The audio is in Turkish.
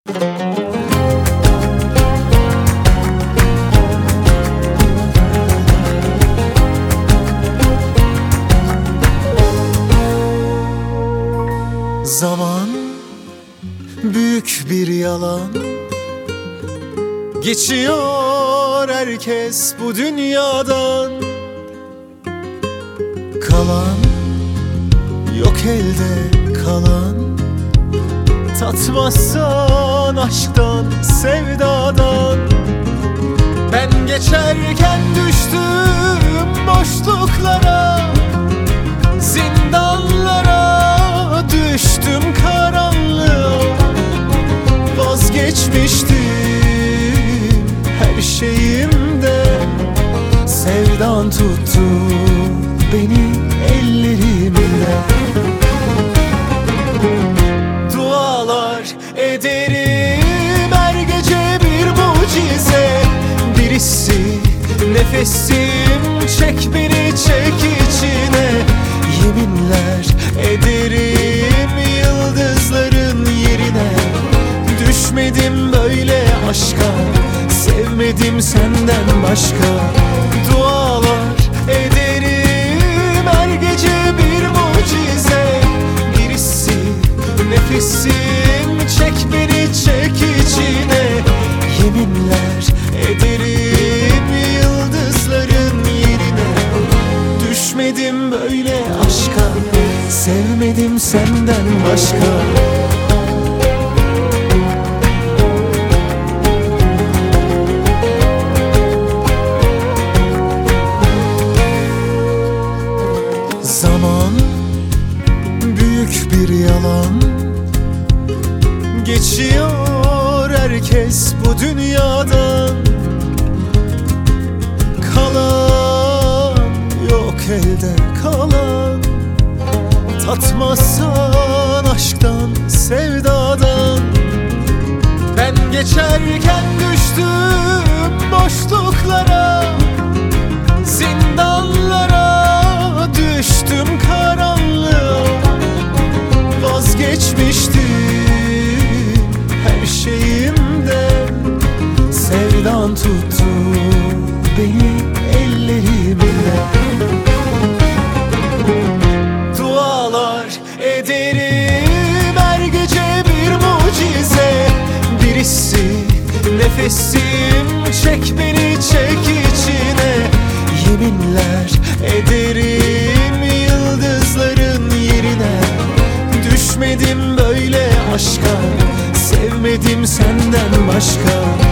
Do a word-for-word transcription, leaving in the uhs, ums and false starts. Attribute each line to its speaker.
Speaker 1: Zaman büyük bir yalan, geçiyor herkes bu dünyadan. Kalan yok elde kalan, tatmazsan aşktan, sevdadan. Ben geçerken düştüm boşluklara, zindanlara, düştüm karanlığa. Vazgeçmiştim her şeyimden, sevdan tuttu beni ellerimden. Dualar ederim her gece bir mucize, birisi nefesim çek beni çek içine. Yeminler ederim yıldızların yerine, düşmedim böyle aşka, sevmedim senden başka. Dualar ederim her gece bir mucize, birisi nefesim çek beni çek içine. Yeminler ederim yıldızların yerine, düşmedim böyle aşka, sevmedim senden başka. Zaman büyük bir yalan, geçiyor herkes bu dünyadan. Kalan yok elde kalan, tatmazsan aşktan, sevdadan. Ben geçerken düştüm boşluklara, zindanlara, düştüm karanlığa. Vazgeçmiştim her şeyimden, sevdan tuttu beni ellerimden. Dualar ederim her gece bir mucize, birisi nefesim çek beni çek içine. Yeminler ederim yıldızların yerine, düşmedim böyle aşka, sevmedim senden başka.